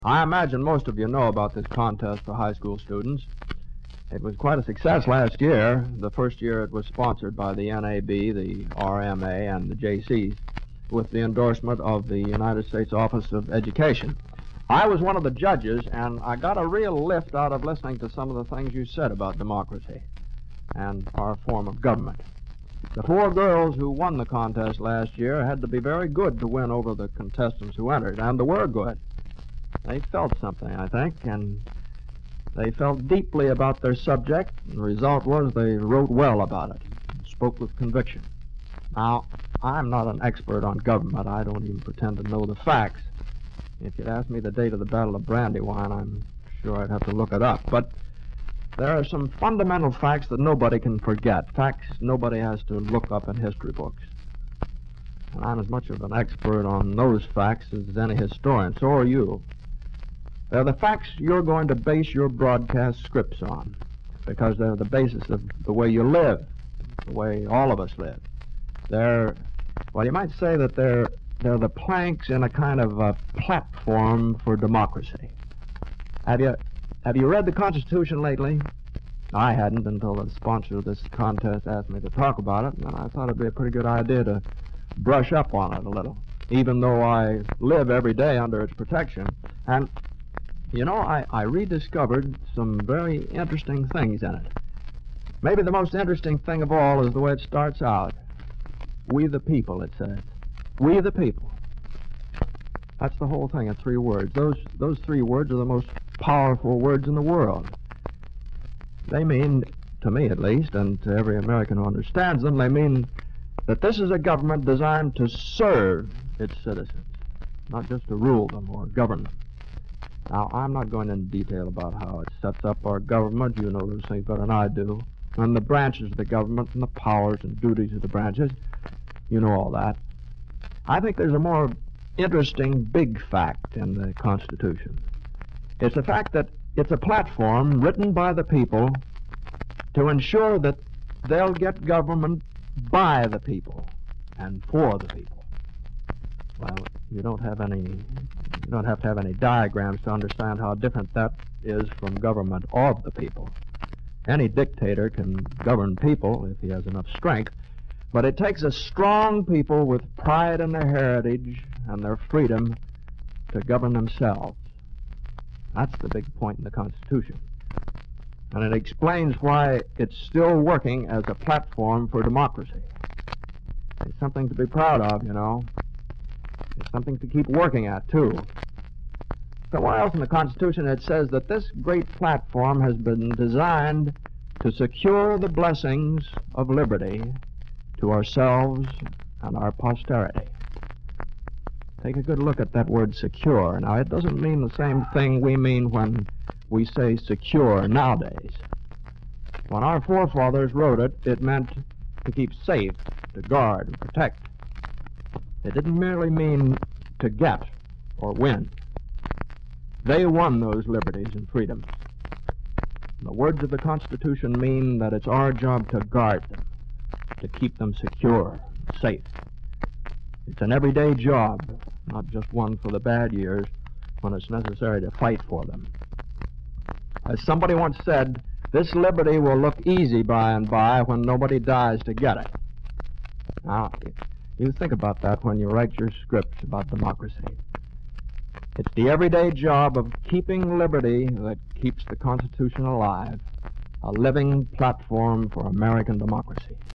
I imagine most of you know about this contest for high school students. It was quite a success last year. The first year it was sponsored by the NAB, the RMA, and the JCs, with the endorsement of the United States Office of Education. I was one of the judges, and I got a real lift out of listening to some of the things you said about democracy and our form of government. The 4 girls who won the contest last year had to be very good to win over the contestants who entered, and they were good. They felt something, I think, and they felt deeply about their subject, and the result was they wrote well about it, spoke with conviction. Now, I'm not an expert on government. I don't even pretend to know the facts. If you'd asked me the date of the Battle of Brandywine, I'm sure I'd have to look it up. But there are some fundamental facts that nobody can forget, facts nobody has to look up in history books. And I'm as much of an expert on those facts as any historian. So are you. They're the facts you're going to base your broadcast scripts on, because they're the basis of the way you live, the way all of us live. Well, you might say that they're the planks in a kind of a platform for democracy. Have you read the Constitution lately? I hadn't until the sponsor of this contest asked me to talk about it, and I thought it'd be a pretty good idea to brush up on it a little, even though I live every day under its protection. And you know, I rediscovered some very interesting things in it. Maybe the most interesting thing of all is the way it starts out. We the people, it says. We the people. That's the whole thing in 3 words. Those 3 words are the most powerful words in the world. They mean, to me at least, and to every American who understands them, they mean that this is a government designed to serve its citizens, not just to rule them or govern them. Now, I'm not going into detail about how it sets up our government. You know those things better than I do. And the branches of the government and the powers and duties of the branches. You know all that. I think there's a more interesting big fact in the Constitution. It's the fact that it's a platform written by the people to ensure that they'll get government by the people and for the people. Well, you don't have to have any diagrams to understand how different that is from government of the people. Any dictator can govern people if he has enough strength, but it takes a strong people with pride in their heritage and their freedom to govern themselves. That's the big point in the Constitution. And it explains why it's still working as a platform for democracy. It's something to be proud of, you know. It's something to keep working at, too. Somewhere else in the Constitution it says that this great platform has been designed to secure the blessings of liberty to ourselves and our posterity. Take a good look at that word secure. Now, it doesn't mean the same thing we mean when we say secure nowadays. When our forefathers wrote it, it meant to keep safe, to guard and protect. It didn't merely mean to get or win. They won those liberties and freedoms. The words of the Constitution mean that it's our job to guard them, to keep them secure, safe. It's an everyday job, not just one for the bad years when it's necessary to fight for them. As somebody once said, this liberty will look easy by and by when nobody dies to get it. Now, you think about that when you write your scripts about democracy. It's the everyday job of keeping liberty that keeps the Constitution alive, a living platform for American democracy.